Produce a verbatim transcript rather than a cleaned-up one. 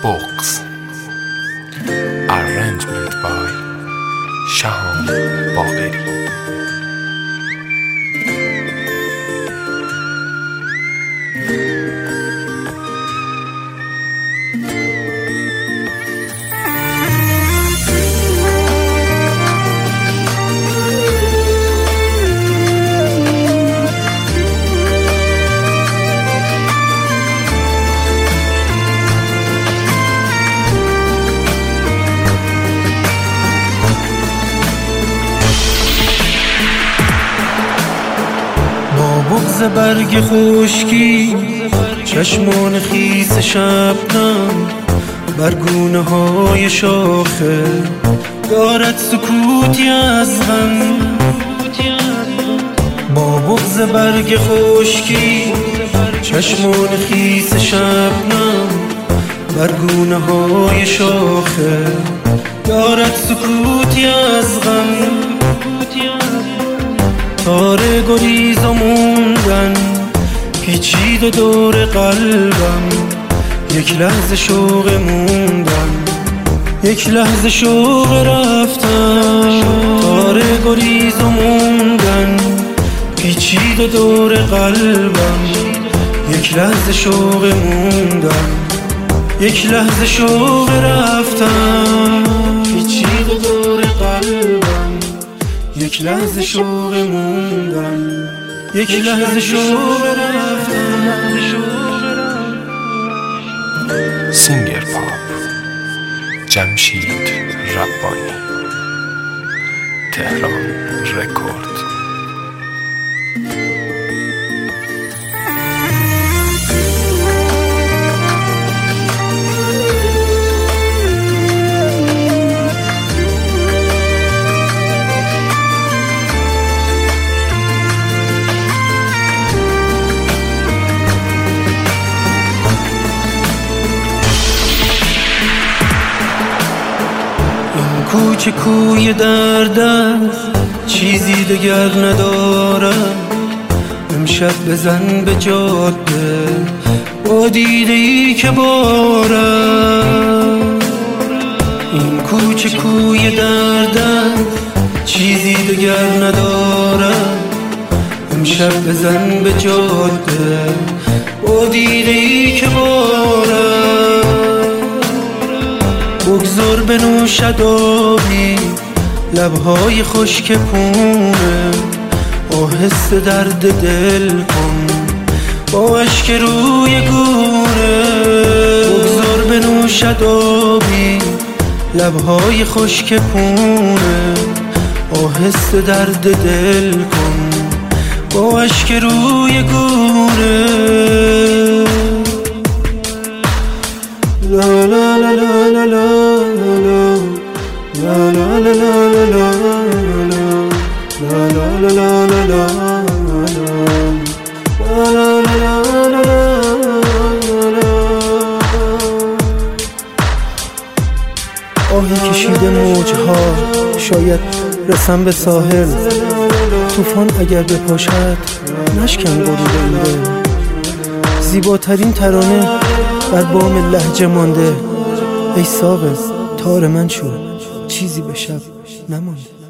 Books. Arrangement by Shaham Bagheri. بغض برگ خشکی چشمان خیس شبنم بر گونه های شاخه دارد سکوتی از غم. با بغض برگ خشکی چشمان خیس شبنم بر گونه های شاخه دارد سکوتی از غم. تاره گریز و موندن پیچید و دور قلبم، یک لحظه شوق موندن، یک لحظه شوق رفتن. تاره گریز و موندن پیچید و دور قلبم، یک لحظه شوق موندن، یک لحظه شوق رفتن. پیچید و دور قلبم، یک لحظه شوق موندن، یک لحظه شوق رفتن. سینگر پاپ جمشید ربانی، تهران رکورد. کوچه کوی درد است، چیزی دگر ندارم. امشب بزن به جاده با دیده ای که بارم. این کوچه کوی درد است، چیزی دگر ندارم. امشب بزن به جاده با دیده ای که بارم. بگذار بنوشد آبی لبهای خشک پونه، آهسته درد دل کن با اشک روی گونه. بگذار بنوشد آبی لبهای خشک پونه، آهسته درد دل کن با اشک روی گونه. لا لا لا لا لا لا لا لا لا لا لا لا لا لا لا. آهی کشیده موجها، شاید رسم به ساحل. طوفان اگر بپاشد نشکن غرور این دل. زیباترین ترانه بر بام لهجه مانده. ای ساغر تار من شو، چیزی به شب نمانده.